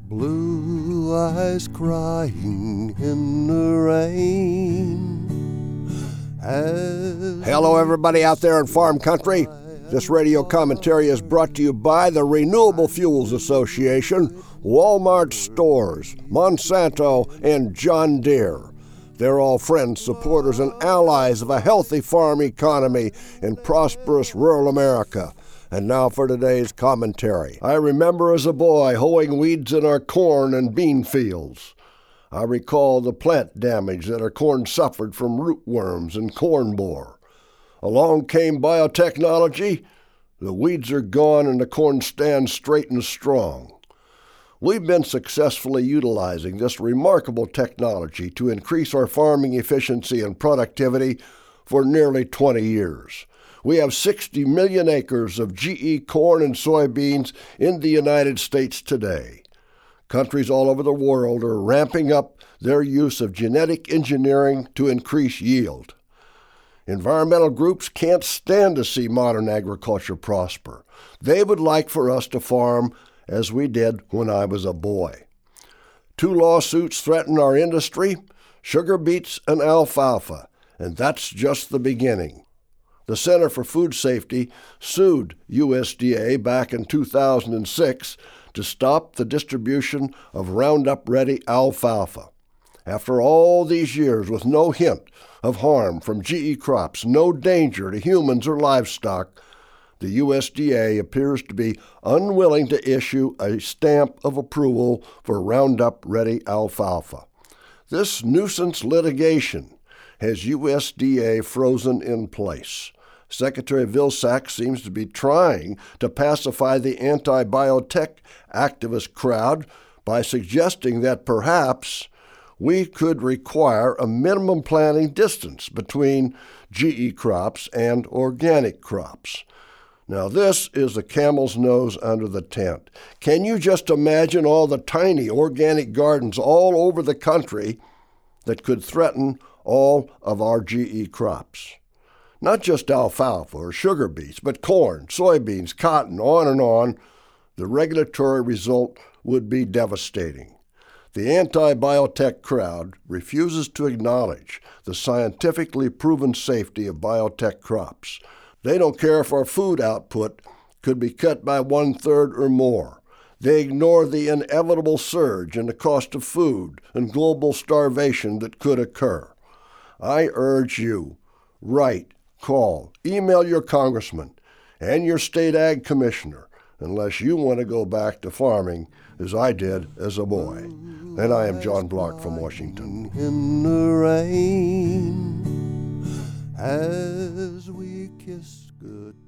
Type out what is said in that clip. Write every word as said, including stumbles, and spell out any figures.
Blue eyes crying in the rain. As Hello, everybody out there in farm country. This radio commentary is brought to you by the Renewable Fuels Association, Walmart Stores, Monsanto, and John Deere. They're all friends, supporters, and allies of a healthy farm economy in prosperous rural America. And now for today's commentary. I remember as a boy hoeing weeds in our corn and bean fields. I recall the plant damage that our corn suffered from rootworms and corn borer. Along came biotechnology. The weeds are gone and the corn stands straight and strong. We've been successfully utilizing this remarkable technology to increase our farming efficiency and productivity for nearly twenty years. We have sixty million acres of G E corn and soybeans in the United States today. Countries all over the world are ramping up their use of genetic engineering to increase yield. Environmental groups can't stand to see modern agriculture prosper. They would like for us to farm as we did when I was a boy. Two lawsuits threaten our industry, sugar beets and alfalfa, and that's just the beginning. The Center for Food Safety sued U S D A back in two thousand six to stop the distribution of Roundup-Ready alfalfa. After all these years with no hint of harm from G E crops, no danger to humans or livestock, the U S D A appears to be unwilling to issue a stamp of approval for Roundup-Ready alfalfa. This nuisance litigation has U S D A frozen in place. Secretary Vilsack seems to be trying to pacify the anti-biotech activist crowd by suggesting that perhaps we could require a minimum planting distance between G E crops and organic crops. Now, this is a camel's nose under the tent. Can you just imagine all the tiny organic gardens all over the country that could threaten all of our G E crops? Not just alfalfa or sugar beets, but corn, soybeans, cotton, on and on. The regulatory result would be devastating. The anti-biotech crowd refuses to acknowledge the scientifically proven safety of biotech crops. They don't care if our food output could be cut by one-third or more. They ignore the inevitable surge in the cost of food and global starvation that could occur. I urge you, write, call, email your congressman and your state ag commissioner unless you want to go back to farming as I did as a boy. And I am John Block from Washington. In the rain, as we kiss good.